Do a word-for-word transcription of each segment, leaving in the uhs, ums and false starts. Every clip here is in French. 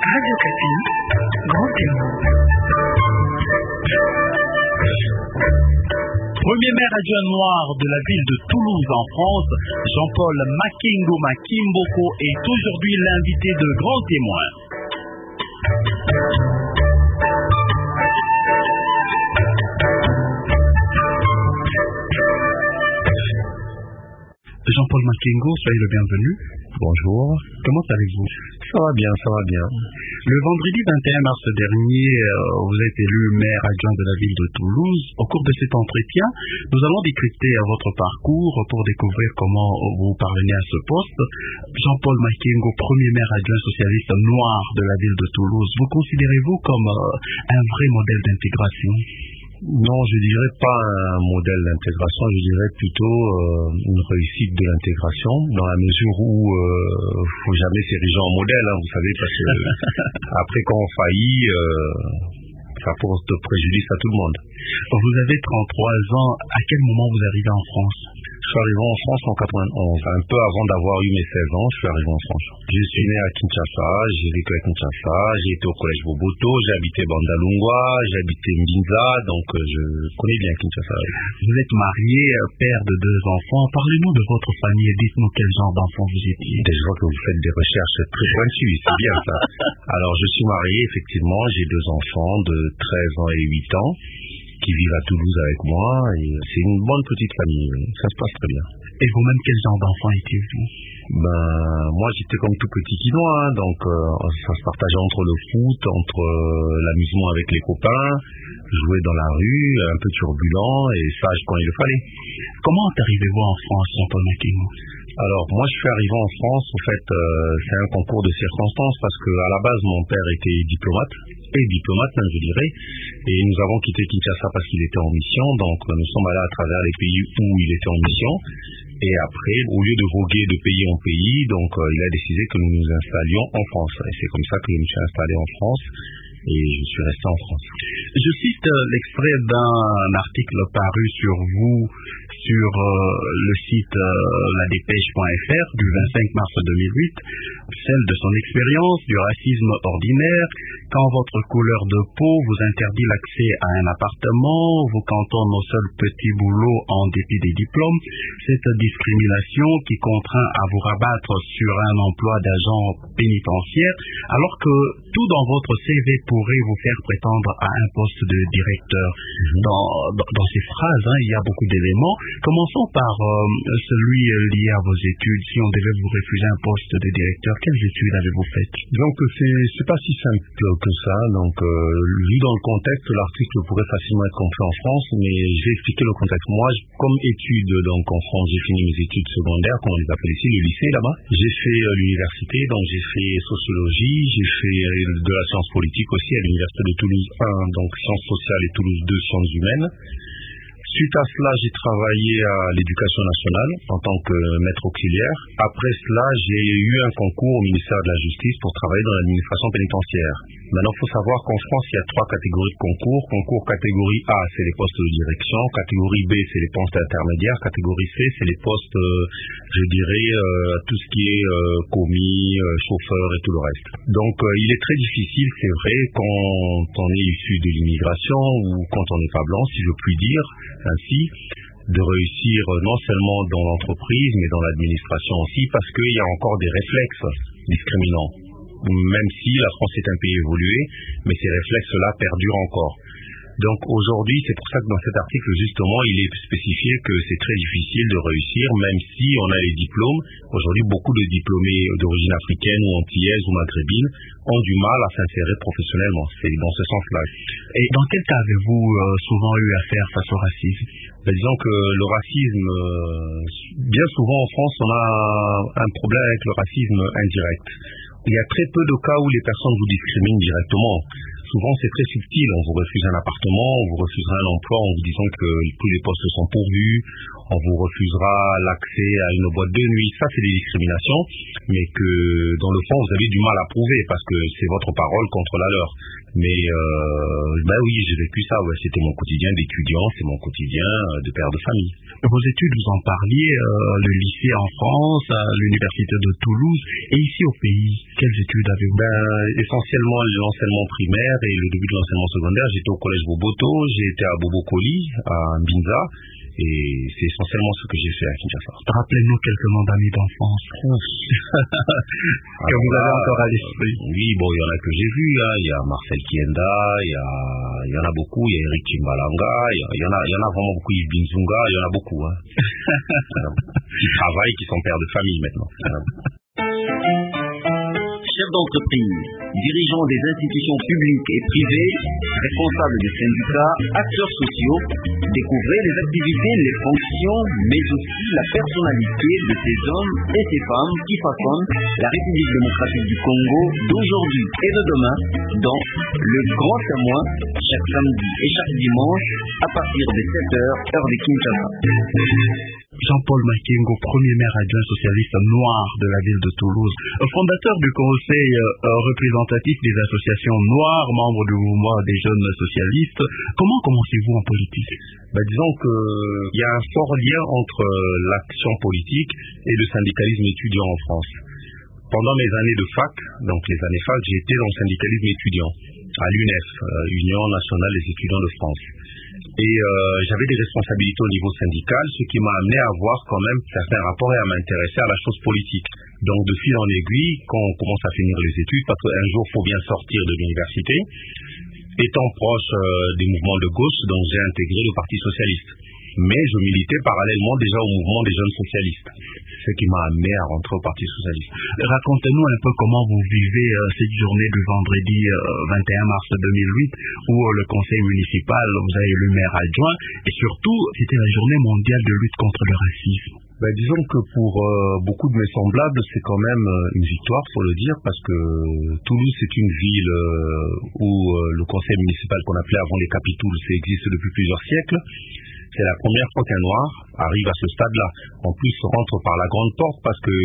Radio Kapi, Grand Témoin. Premier maire adjoint noir de la ville de Toulouse en France, Jean-Paul Makengo Makimboko est aujourd'hui l'invité de Grand Témoin. Jean-Paul Makengo, soyez le bienvenu. Bonjour. Comment allez-vous? Ça va bien, ça va bien. Le vendredi vingt et un mars dernier, vous êtes élu maire adjoint de la ville de Toulouse. Au cours de cet entretien, nous allons décrypter votre parcours pour découvrir comment vous parvenez à ce poste. Jean-Paul Makengo, premier maire adjoint socialiste noir de la ville de Toulouse, vous considérez-vous comme un vrai modèle d'intégration? Non, je dirais pas un modèle d'intégration, je dirais plutôt euh, une réussite de l'intégration, dans la mesure où euh, faut jamais s'ériger en modèle, hein, vous savez, parce que après quand on faillit, euh, ça porte préjudice à tout le monde. Vous avez trente-trois ans, à quel moment vous arrivez en France? Je suis arrivé en France en quatre-vingt-onze, un peu avant d'avoir eu mes seize ans, je suis arrivé en France. Je suis né à Kinshasa, j'ai vécu à Kinshasa, j'ai été au collège Boboto, j'ai habité Bandalungwa, j'ai habité Mbinza, donc je connais bien Kinshasa. Vous êtes marié, père de deux enfants, parlez-nous de votre famille et dites-nous quel genre d'enfant vous étiez. Je vois que vous faites des recherches très pointues, c'est bien ça. Alors je suis marié, effectivement, j'ai deux enfants de treize ans et huit ans. Qui vivent à Toulouse avec moi, et c'est une bonne petite famille, ça se passe très bien. Et vous-même, quel genre d'enfant étiez-vous? Ben, moi j'étais comme tout petit Quinois, hein, donc euh, ça se partageait entre le foot, entre euh, l'amusement avec les copains, jouer dans la rue, un peu turbulent et sage quand il le fallait. Comment arrivez-vous en France, Jean-Paul Makengo? Alors, moi je suis arrivé en France, en fait, euh, c'est un concours de circonstances, parce que à la base mon père était diplomate, et diplomate même je dirais, et nous avons quitté Kinshasa parce qu'il était en mission, donc nous sommes allés à travers les pays où il était en mission, et après, au lieu de voguer de pays en pays, donc euh, il a décidé que nous nous installions en France, et c'est comme ça que je me suis installé en France, et je suis resté en France. Je cite euh, l'extrait d'un article paru sur vous sur euh, le site euh, la dépêche point f r du vingt-cinq mars deux mille huit, celle de son expérience du racisme ordinaire, quand votre couleur de peau vous interdit l'accès à un appartement, vous cantonne au seul petit boulot en dépit des diplômes, cette discrimination qui contraint à vous rabattre sur un emploi d'agent pénitentiaire, alors que tout dans votre C V pourrait vous faire prétendre à un poste de directeur. Dans, dans, dans ces phrases, hein, il y a beaucoup d'éléments. Commençons par euh, celui lié à vos études. Si on devait vous refuser un poste de directeur, quelles études avez-vous faites? Donc c'est c'est pas si simple que ça. Donc euh, vu dans le contexte, l'article pourrait facilement être compris en France, mais je vais expliquer le contexte. Moi, comme études, donc en France, j'ai fini mes études secondaires, comme on les appelle ici, le lycée là-bas. J'ai fait euh, l'université, donc j'ai fait sociologie, j'ai fait euh, de la science politique aussi à l'université de Toulouse un, donc sciences sociales, et Toulouse deux, sciences humaines. Suite à cela, j'ai travaillé à l'éducation nationale en tant que maître auxiliaire. Après cela, j'ai eu un concours au ministère de la Justice pour travailler dans l'administration pénitentiaire. Maintenant, il faut savoir qu'en France, il y a trois catégories de concours. Concours catégorie A, c'est les postes de direction. Catégorie B, c'est les postes intermédiaires. Catégorie C, c'est les postes, euh, je dirais, euh, tout ce qui est euh, commis, euh, chauffeur et tout le reste. Donc, euh, il est très difficile, c'est vrai, quand on est issu de l'immigration ou quand on n'est pas blanc, si je puis dire, ainsi, de réussir non seulement dans l'entreprise, mais dans l'administration aussi, parce qu'il y a encore des réflexes discriminants. Même si la France est un pays évolué, mais ces réflexes-là perdurent encore. Donc aujourd'hui, c'est pour ça que dans cet article, justement, il est spécifié que c'est très difficile de réussir, même si on a les diplômes. Aujourd'hui, beaucoup de diplômés d'origine africaine ou antillaise ou maghrébine ont du mal à s'insérer professionnellement. C'est dans ce sens-là. Et dans quel cas avez-vous euh, souvent eu affaire face au racisme? Ben, disons que le racisme, euh, bien souvent en France, on a un problème avec le racisme indirect. Il y a très peu de cas où les personnes vous discriminent directement. Souvent, c'est très subtil. On vous refuse un appartement, on vous refusera un emploi en vous disant que tous les postes sont pourvus, on vous refusera l'accès à une boîte de nuit. Ça, c'est des discriminations, mais que dans le fond, vous avez du mal à prouver parce que c'est votre parole contre la leur. Mais euh, ben oui, j'ai vécu ça. Ouais, c'était mon quotidien d'étudiant, c'est mon quotidien de père de famille. Vos études, vous en parliez, euh, le lycée en France, à l'université de Toulouse, et ici au pays. Quelles études avez-vous? Ben, essentiellement l'enseignement primaire et le début de l'enseignement secondaire. J'étais au collège Boboto, j'ai été à Bobokoli, à Mbinza, et c'est essentiellement ce que j'ai fait à Kinshasa. Rappelez-nous quelques noms d'amis d'enfance que vous avez encore à l'esprit. Euh, oui, bon, il y en a que j'ai vus, hein. Il y a Marcel Kienda, il y a, il y en a beaucoup, il y a Eric Chimbalanga, il y, a, il y en a, il y en a vraiment beaucoup, Yves Binzunga, il y en a beaucoup, hein. Qui travaillent, qui sont pères de famille maintenant. Chefs d'entreprise, dirigeants des institutions publiques et privées, responsables des syndicats, acteurs sociaux, découvrez les activités, les fonctions, mais aussi la personnalité de ces hommes et ces femmes qui façonnent la République démocratique du Congo d'aujourd'hui et de demain dans Le Grand Témoin, chaque samedi et chaque dimanche à partir de sept heures, heure de Kinshasa. Jean-Paul Makengo, premier maire adjoint socialiste noir de la ville de Toulouse, fondateur du conseil euh, représentatif des associations noires, membre du mouvement des jeunes socialistes. Comment commencez-vous en politique? Ben, disons qu'il y a un fort lien entre l'action politique et le syndicalisme étudiant en France. Pendant mes années de fac, donc les années fac, j'ai été dans le syndicalisme étudiant à l'U N E F, euh, Union nationale des étudiants de France. Et euh, j'avais des responsabilités au niveau syndical, ce qui m'a amené à avoir quand même certains rapports et à m'intéresser à la chose politique. Donc de fil en aiguille, quand on commence à finir les études, parce qu'un jour il faut bien sortir de l'université, étant proche euh, des mouvements de gauche, donc j'ai intégré le Parti socialiste. Mais je militais parallèlement déjà au mouvement des jeunes socialistes, ce qui m'a amené à rentrer au Parti socialiste. Racontez-nous un peu comment vous vivez euh, cette journée du vendredi euh, vingt et un mars deux mille huit, où euh, le conseil municipal, vous avez élu maire adjoint, et surtout, c'était la journée mondiale de lutte contre le racisme. Ben, disons que pour euh, beaucoup de mes semblables, c'est quand même euh, une victoire, faut le dire, parce que Toulouse, c'est une ville euh, où euh, le conseil municipal qu'on appelait avant les capitouls, ça existe depuis plusieurs siècles. C'est la première fois qu'un noir arrive à ce stade-là. En plus, on rentre par la grande porte parce que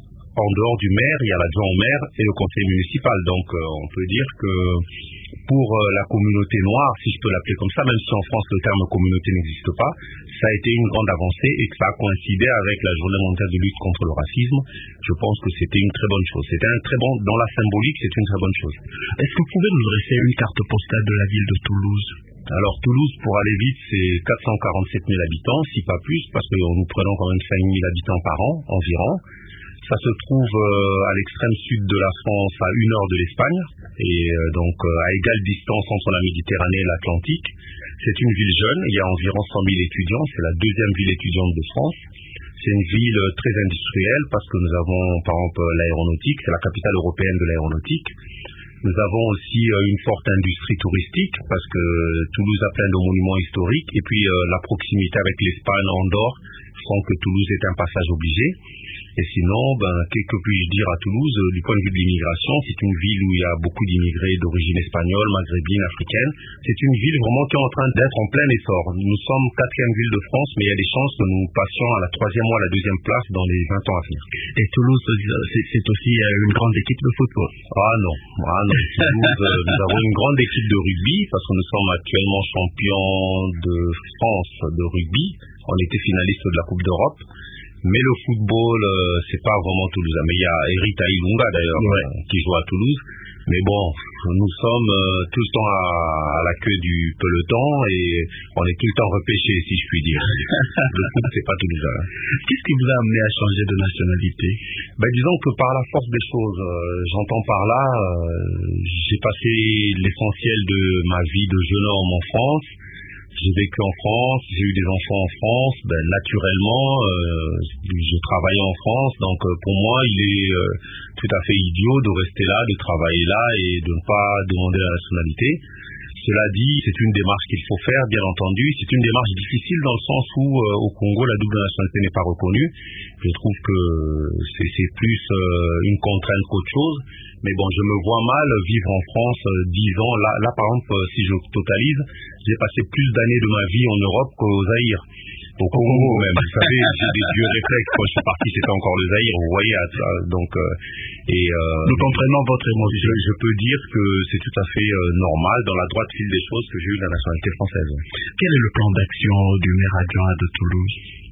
en dehors du maire, il y a l'adjoint au maire et le conseil municipal. Donc, euh, on peut dire que pour euh, la communauté noire, si je peux l'appeler comme ça, même si en France le terme communauté n'existe pas, ça a été une grande avancée et que ça a coïncidé avec la journée mondiale de lutte contre le racisme. Je pense que c'était une très bonne chose. C'était un très bon, dans la symbolique, c'est une très bonne chose. Est-ce que vous pouvez nous dresser une carte postale de la ville de Toulouse? Alors Toulouse, pour aller vite, c'est quatre cent quarante-sept mille habitants, si pas plus, parce que nous prenons quand même cinq mille habitants par an environ. Ça se trouve euh, à l'extrême sud de la France, à une heure de l'Espagne, et euh, donc euh, à égale distance entre la Méditerranée et l'Atlantique. C'est une ville jeune, il y a environ cent mille étudiants, c'est la deuxième ville étudiante de France. C'est une ville très industrielle parce que nous avons par exemple l'aéronautique, c'est la capitale européenne de l'aéronautique. Nous avons aussi euh, une forte industrie touristique parce que Toulouse a plein de monuments historiques et puis euh, la proximité avec l'Espagne, Andorre, font que Toulouse est un passage obligé. Et sinon, ben, que, que puis-je dire à Toulouse, euh, du point de vue de l'immigration, c'est une ville où il y a beaucoup d'immigrés d'origine espagnole, maghrébine, africaine. C'est une ville vraiment qui est en train d'être en plein essor. Nous sommes quatrième ville de France, mais il y a des chances que nous passions à la troisième ou à la deuxième place dans les vingt ans à venir. Et Toulouse, c'est, c'est aussi une grande équipe de football. Ah non, ah non. Toulouse, euh, nous avons une grande équipe de rugby, parce que nous sommes actuellement champions de France de rugby. On était finaliste de la Coupe d'Europe. Mais le football, euh, c'est pas vraiment toulousain. Mais il y a Erita Ilunga d'ailleurs, ouais, euh, qui joue à Toulouse. Mais bon, nous sommes euh, tout le temps à, à la queue du peloton et on est tout le temps repêché, si je puis dire. Le foot, c'est pas toulousain. Qu'est-ce qui vous a amené à changer de nationalité? Ben, disons que par la force des choses, euh, j'entends par là, euh, j'ai passé l'essentiel de ma vie de jeune homme en France. J'ai vécu en France, j'ai eu des enfants en France, ben naturellement, euh, je travaillais en France, donc euh, pour moi il est euh, tout à fait idiot de rester là, de travailler là et de ne pas demander la nationalité. Cela dit, c'est une démarche qu'il faut faire, bien entendu. C'est une démarche difficile dans le sens où euh, au Congo la double nationalité n'est pas reconnue. Je trouve que c'est, c'est plus euh, une contrainte qu'autre chose. Mais bon, je me vois mal vivre en France euh, dix ans. Là, là, par exemple, euh, si je totalise, j'ai passé plus d'années de ma vie en Europe qu'au Zaïre. Au Congo même. Vous savez, j'ai des vieux réflexes. Quand je suis parti, c'était encore le Zaïre. Vous voyez, donc euh, et euh, nous comprenons votre émotion. Je, je peux dire que c'est tout à fait euh, normal dans la droite file des choses que j'ai eu la nationalité française. Quel est le plan d'action du maire adjoint de Toulouse?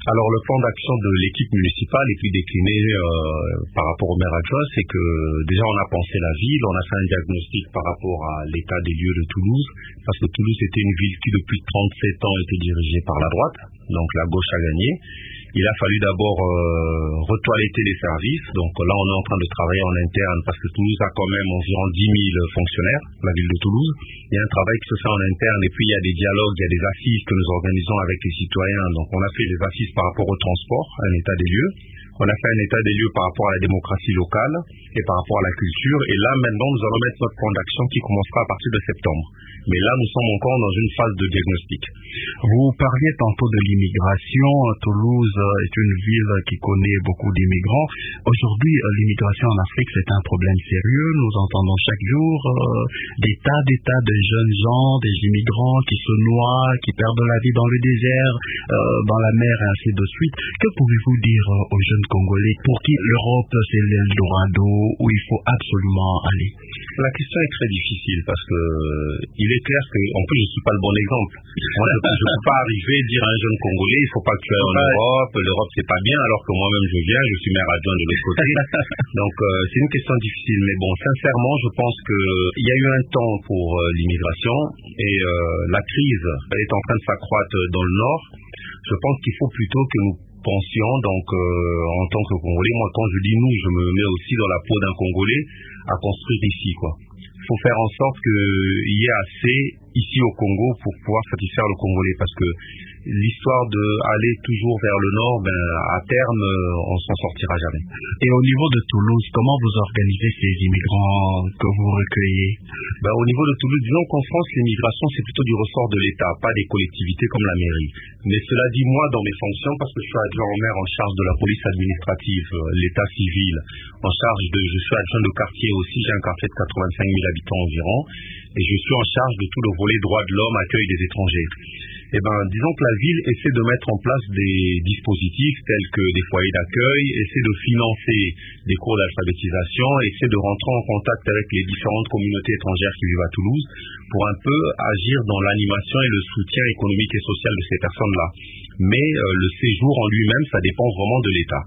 Alors, le plan d'action de l'équipe municipale et puis décliné euh, par rapport au maire adjoint, c'est que déjà on a pensé la ville, on a fait un diagnostic par rapport à l'état des lieux de Toulouse, parce que Toulouse était une ville qui depuis trente-sept ans était dirigée par la droite, donc la gauche a gagné. Il a fallu d'abord euh, retoiletter les services, donc là on est en train de travailler en interne parce que Toulouse a quand même environ dix mille fonctionnaires, la ville de Toulouse. Il y a un travail qui se fait en interne et puis il y a des dialogues, il y a des assises que nous organisons avec les citoyens. Donc on a fait des assises par rapport au transport, un état des lieux. On a fait un état des lieux par rapport à la démocratie locale et par rapport à la culture. Et là, maintenant, nous allons mettre notre plan d'action qui commencera à partir de septembre. Mais là, nous sommes encore dans une phase de diagnostic. Vous parliez tantôt de l'immigration. Toulouse est une ville qui connaît beaucoup d'immigrants. Aujourd'hui, l'immigration en Afrique, c'est un problème sérieux. Nous entendons chaque jour euh, des tas, des tas de jeunes gens, des immigrants qui se noient, qui perdent la vie dans le désert, euh, dans la mer et ainsi de suite. Que pouvez-vous dire euh, aux jeunes Congolais pour qui l'Europe, c'est l'Eldorado où il faut absolument aller? La question est très difficile parce que euh, il est clair que, en plus, je suis pas le bon exemple. Moi, je ne peux pas arriver et dire à un jeune Congolais, il faut pas que tu ailles en Europe, l'Europe c'est pas bien, alors que moi-même je viens, je suis maire adjoint de l'autre côté. Donc, euh, c'est une question difficile. Mais bon, sincèrement, je pense que il y a eu un temps pour euh, l'immigration et euh, la crise, elle est en train de s'accroître dans le Nord. Je pense qu'il faut plutôt que nous pensions, donc euh, en tant que Congolais, moi quand je dis nous, je me mets aussi dans la peau d'un Congolais à construire ici, quoi. Il faut faire en sorte qu'il y ait assez ici au Congo pour pouvoir satisfaire le Congolais, parce que l'histoire d'aller toujours vers le nord, ben, à terme, on s'en sortira jamais. Et au niveau de Toulouse, comment vous organisez ces immigrants que vous recueillez? Ben, au niveau de Toulouse, disons qu'en France, l'immigration, c'est plutôt du ressort de l'État, pas des collectivités comme la mairie. Mais cela dit, moi, dans mes fonctions, parce que je suis adjoint au maire en charge de la police administrative, l'état civil, en charge de, je suis adjoint de quartier aussi, j'ai un quartier de quatre-vingt-cinq mille habitants environ, et je suis en charge de tout le volet droits de l'homme, accueil des étrangers. Eh ben, disons que la ville essaie de mettre en place des dispositifs tels que des foyers d'accueil, essaie de financer des cours d'alphabétisation, essaie de rentrer en contact avec les différentes communautés étrangères qui vivent à Toulouse pour un peu agir dans l'animation et le soutien économique et social de ces personnes-là. Mais euh, le séjour en lui-même, ça dépend vraiment de l'État.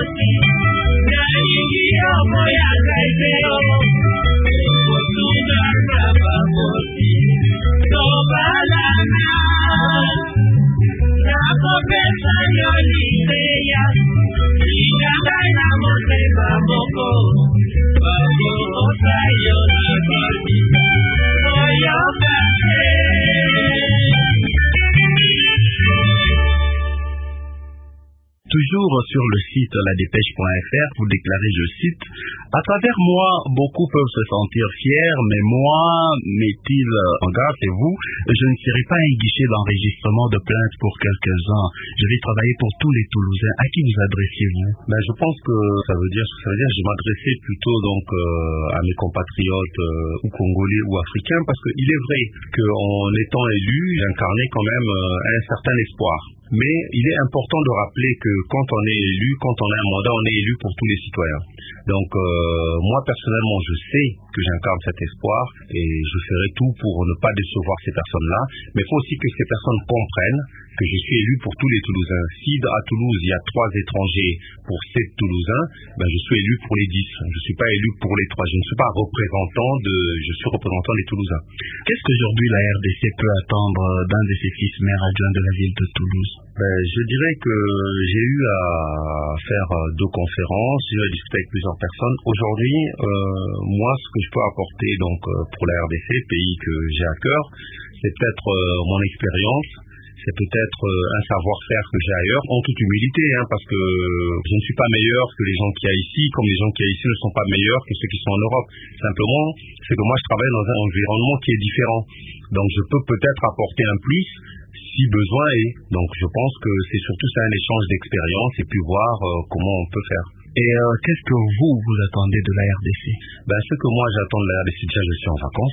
Toujours sur le site la dépêche point f r, vous déclarez, je cite, « À travers moi, beaucoup peuvent se sentir fiers, mais moi, met-il en garde, c'est vous, je ne serai pas un guichet d'enregistrement de plaintes pour quelques-uns. Je vais travailler pour tous les Toulousains. À qui vous adressez-vous » Ben, je pense que ça veut dire, ça veut dire, je m'adressais plutôt donc euh, à mes compatriotes euh, ou congolais ou africains, parce qu'il est vrai qu'en étant élu, j'incarnais quand même euh, un certain espoir. Mais il est important de rappeler que quand on est élu, quand on a un mandat, on est élu pour tous les citoyens. Donc euh, moi personnellement, je sais que j'incarne cet espoir et je ferai tout pour ne pas décevoir ces personnes-là. Mais il faut aussi que ces personnes comprennent que je suis élu pour tous les Toulousains. Si à Toulouse, il y a trois étrangers pour sept Toulousains, ben je suis élu pour les dix. Je ne suis pas élu pour les trois. Je ne suis pas représentant de, je suis représentant des Toulousains. Qu'est-ce qu'aujourd'hui la R D C peut attendre d'un de ses fils maires adjoints de la ville de Toulouse? Ben, je dirais que j'ai eu à faire deux conférences, j'ai eu à discuter avec plusieurs personnes. Aujourd'hui, euh, moi, ce que je peux apporter donc pour la R D C, pays que j'ai à cœur, c'est peut-être euh, mon expérience, c'est peut-être euh, un savoir-faire que j'ai ailleurs, en toute humilité, hein, parce que je ne suis pas meilleur que les gens qui y a ici, comme les gens qui y a ici ne sont pas meilleurs que ceux qui sont en Europe. Simplement, c'est que moi, je travaille dans un environnement qui est différent. Donc, je peux peut-être apporter un plus si besoin est. Donc, je pense que c'est surtout ça, un échange d'expérience et puis voir euh, comment on peut faire. Et euh, qu'est-ce que vous, vous attendez de la R D C? Ben, ce que moi j'attends de la R D C, déjà je suis en vacances.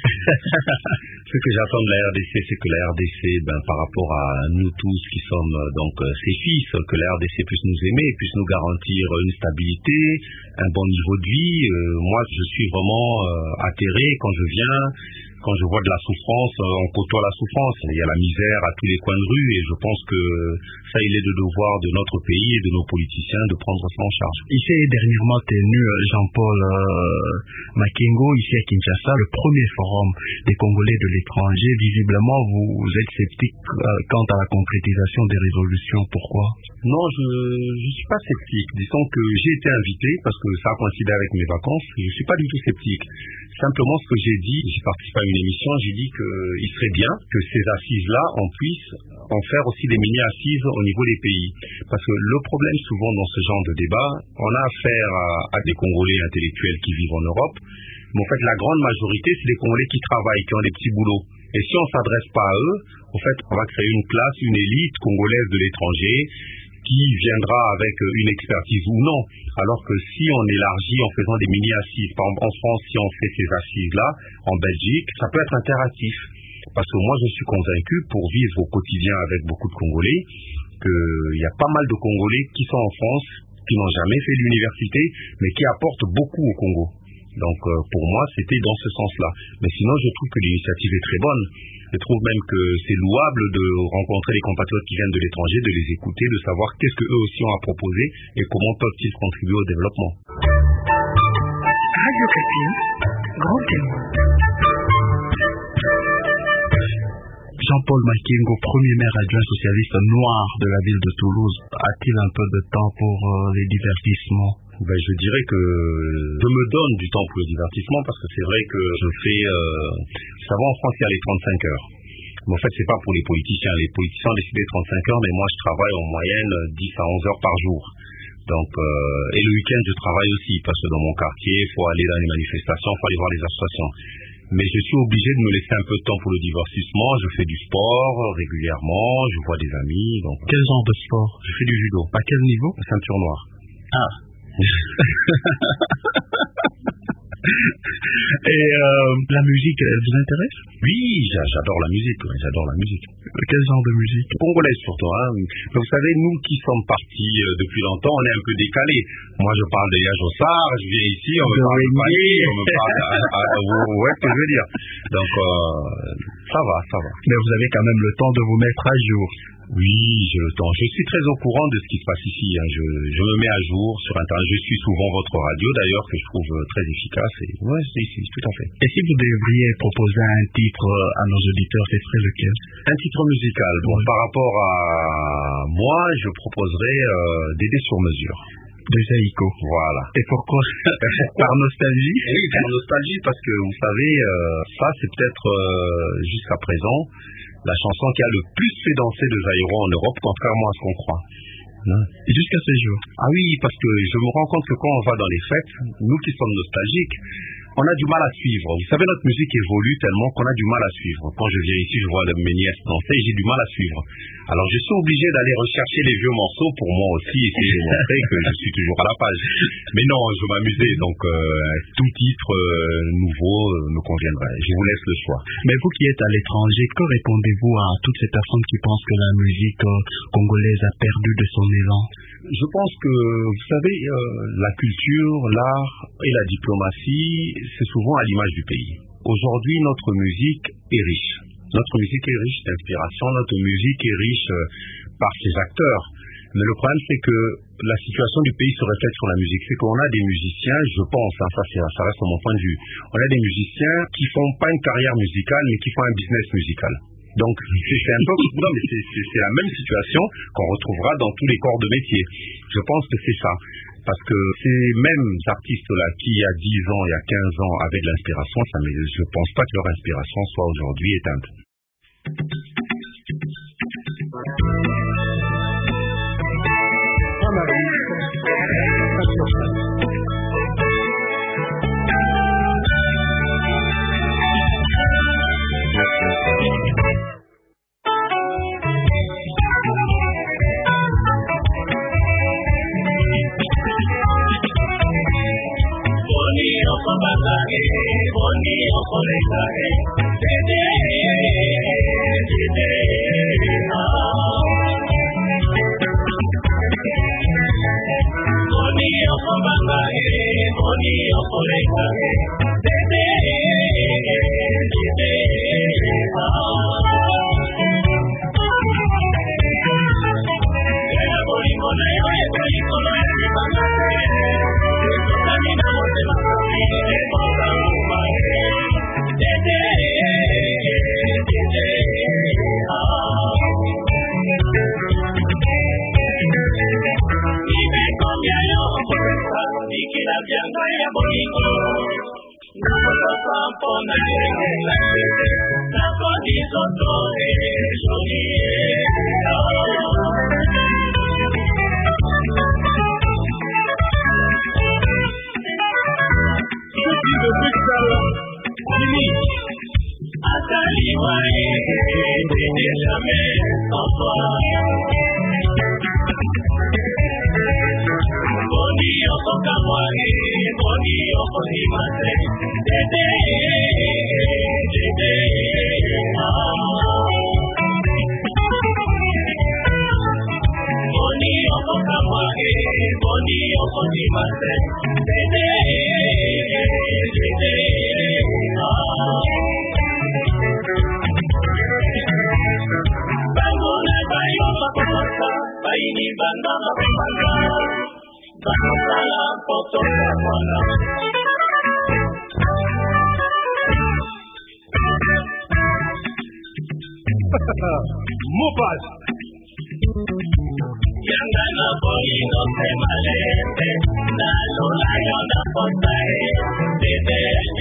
Ce que j'attends de la R D C, c'est que la R D C, ben, par rapport à nous tous qui sommes donc euh, ses fils, que la R D C puisse nous aimer, puisse nous garantir une stabilité, un bon niveau de vie. Euh, moi, je suis vraiment euh, atterré quand je viens. Quand je vois de la souffrance, on côtoie la souffrance. Il y a la misère à tous les coins de rue et je pense que ça, il est le devoir de notre pays et de nos politiciens de prendre ça en charge. Ici est dernièrement tenu Jean-Paul euh, Makengo, ici à Kinshasa, le premier forum des Congolais de l'étranger. Visiblement, vous, vous êtes sceptique euh, quant à la concrétisation des résolutions. Pourquoi? Non, je ne suis pas sceptique. Disons que j'ai été invité parce que ça a coïncidé avec mes vacances. Je ne suis pas du tout sceptique. Simplement, ce que j'ai dit, j'ai participé à une émission, j'ai dit qu'il serait bien que ces assises-là, on puisse en faire aussi des mini-assises au niveau des pays. Parce que le problème souvent dans ce genre de débat, on a affaire à, à des Congolais intellectuels qui vivent en Europe, mais en fait la grande majorité, c'est des Congolais qui travaillent, qui ont des petits boulots. Et si on ne s'adresse pas à eux, en fait, on va créer une classe, une élite congolaise de l'étranger, qui viendra avec une expertise ou non. Alors que si on élargit en faisant des mini-assises, par exemple en France, si on fait ces assises-là, en Belgique, ça peut être impératif. Parce que moi, je suis convaincu, pour vivre au quotidien avec beaucoup de Congolais, qu'il y a pas mal de Congolais qui sont en France, qui n'ont jamais fait l'université, mais qui apportent beaucoup au Congo. Donc euh, pour moi, c'était dans ce sens-là. Mais sinon, je trouve que l'initiative est très bonne. Je trouve même que c'est louable de rencontrer les compatriotes qui viennent de l'étranger, de les écouter, de savoir qu'est-ce qu'eux aussi ont à proposer et comment peuvent-ils contribuer au développement. Radio Cassine, grand témoin. Jean-Paul Makengo, premier maire adjoint socialiste noir de la ville de Toulouse, a-t-il un peu de temps pour euh, les divertissements? Ben, je dirais que je me donne du temps pour le divertissement parce que c'est vrai que je fais... Euh, ça va en France, il y a les trente-cinq heures. Mais en fait, c'est pas pour les politiciens. Les politiciens ont décidé trente-cinq heures, mais moi, je travaille en moyenne dix à onze heures par jour. Donc, euh, et le week-end, je travaille aussi parce que dans mon quartier, il faut aller dans les manifestations, il faut aller voir les associations. Mais je suis obligé de me laisser un peu de temps pour le divertissement. Je fais du sport régulièrement, je vois des amis. Donc... Quel genre de sport? Je fais du judo. À quel niveau? Ceinture noire. Ah. Et euh, la musique, elle vous intéresse? Oui, j'adore la musique, j'adore la musique. Quel genre de musique? Congolaise surtout. Hein. Mais vous savez, nous qui sommes partis euh, depuis longtemps, on est un peu décalés. Moi, je parle de Yajossar, je viens ici, on me parle de Paris, on me parle à, à, à, vous voyez ce que je veux dire. Donc, euh, ça va, ça va. Mais vous avez quand même le temps de vous mettre à jour. Oui, j'ai le temps. Je suis très au courant de ce qui se passe ici. Hein. Je, je me mets à jour sur Internet. Je suis souvent votre radio d'ailleurs, que je trouve très efficace. Et... Oui, si, si, tout à fait. Et si vous devriez proposer un titre à nos auditeurs, ce serait lequel? Un titre musical. Bon, oui. Par rapport à moi, je proposerais euh, Dédé sur mesure. De Zaïko. Voilà. Et pourquoi? Par nostalgie? Oui, par nostalgie, parce que vous savez, euh, ça c'est peut-être euh, jusqu'à présent la chanson qui a le plus fait danser de Zaïro en Europe, contrairement à ce qu'on croit. Non. Et jusqu'à ce jour? Ah oui, parce que je me rends compte que quand on va dans les fêtes, nous qui sommes nostalgiques, on a du mal à suivre. Vous savez, notre musique évolue tellement qu'on a du mal à suivre. Quand je viens ici, je vois mes nièces danser et j'ai du mal à suivre. Alors je suis obligé d'aller rechercher les vieux morceaux pour moi aussi, essayer de montrer que je suis toujours à la page. Mais non, je m'amusais, donc euh, tout titre euh, nouveau euh, me conviendrait. Je vous laisse le choix. Mais vous qui êtes à l'étranger, que répondez-vous à toutes ces personnes qui pensent que la musique euh, congolaise a perdu de son élan? Je pense que, vous savez, euh, la culture, l'art et la diplomatie, c'est souvent à l'image du pays. Aujourd'hui, notre musique est riche. Notre musique est riche d'inspiration, notre musique est riche euh, par ses acteurs. Mais le problème, c'est que la situation du pays se reflète sur la musique. C'est qu'on a des musiciens, je pense, hein, ça, ça reste mon point de vue, on a des musiciens qui font pas une carrière musicale, mais qui font un business musical. Donc, c'est un peu, non, mais c'est, c'est, c'est la même situation qu'on retrouvera dans tous les corps de métier. Je pense que c'est ça. Parce que ces mêmes artistes-là qui, il y a dix ans, il y a quinze ans, avaient de l'inspiration, ça, mais je ne pense pas que leur inspiration soit aujourd'hui éteinte. Mopas. Yangana polino se malete, na lola yonda potae, dede.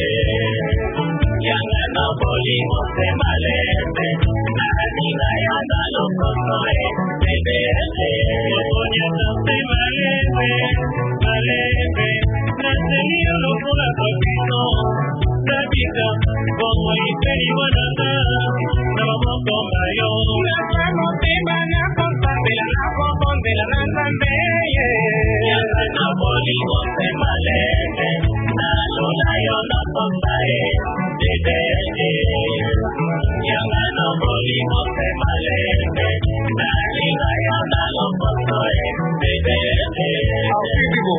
Yangana polino se malete, na nina yanda lo potae, dede. Yangana se malete, malete, na tenio lo pula poquito, na vida, como hice y banana, na vamos con mayo. Authentic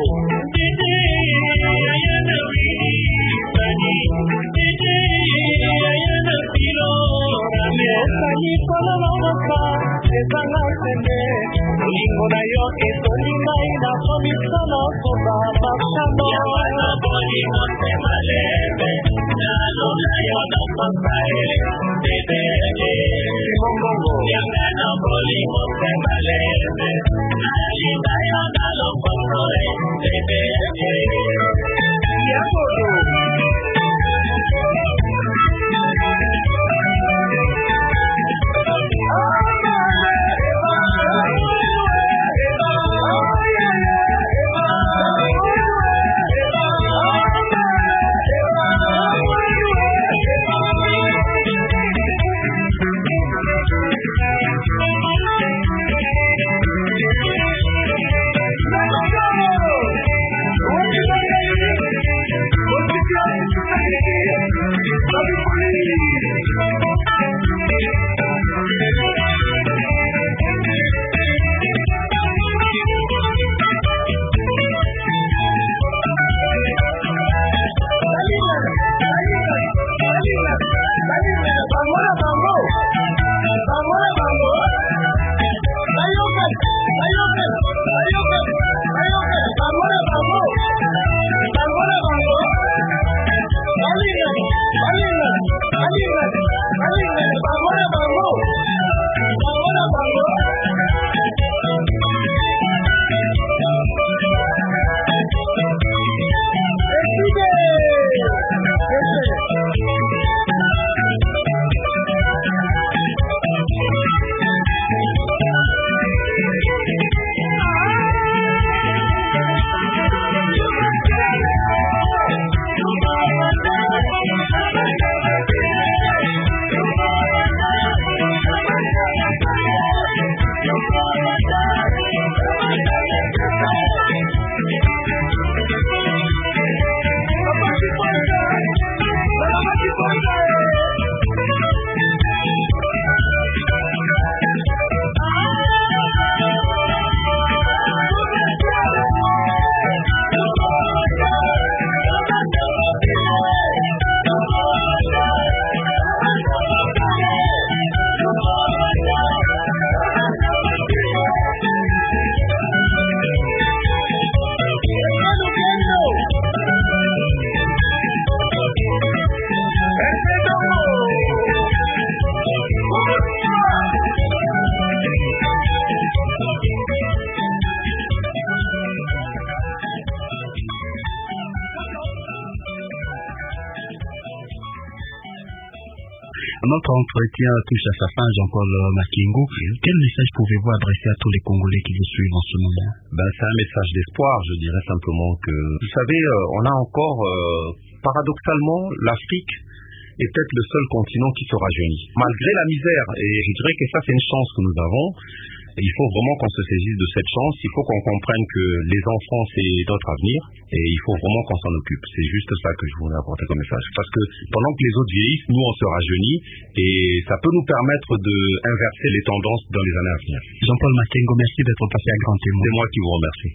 Notre entretien touche à sa fin, Jean-Paul Makengo. Quel message pouvez-vous adresser à tous les Congolais qui vous suivent en ce moment? Ben, c'est un message d'espoir. Je dirais simplement que, vous savez, on a encore, euh, paradoxalement, l'Afrique est peut-être le seul continent qui se rajeunit, malgré la misère. Et je dirais que ça, c'est une chance que nous avons. Il faut vraiment qu'on se saisisse de cette chance. Il faut qu'on comprenne que les enfants, c'est notre avenir. Et il faut vraiment qu'on s'en occupe. C'est juste ça que je voulais apporter comme message. Parce que pendant que les autres vieillissent, nous, on se rajeunit. Et ça peut nous permettre d'inverser les tendances dans les années à venir. Jean-Paul Makengo, merci d'être passé à Grand Témoin. C'est moi qui vous remercie.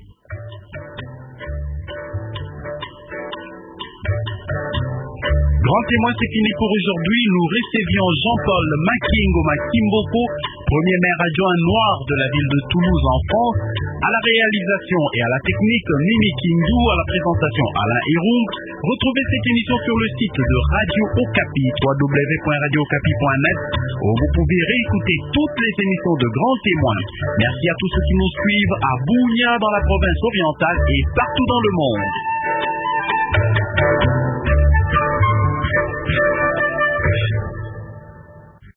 Grand Témoin, c'est fini pour aujourd'hui. Nous recevions Jean-Paul Makengo Makimboko, premier maire adjoint noir de la ville de Toulouse en France. À la réalisation et à la technique, Mimi Kindou. À la présentation, Alain Hiroum. Retrouvez cette émission sur le site de Radio Okapi, w w w point radio okapi point net, où vous pouvez réécouter toutes les émissions de Grand Témoin. Merci à tous ceux qui nous suivent à Bounia dans la province orientale et partout dans le monde.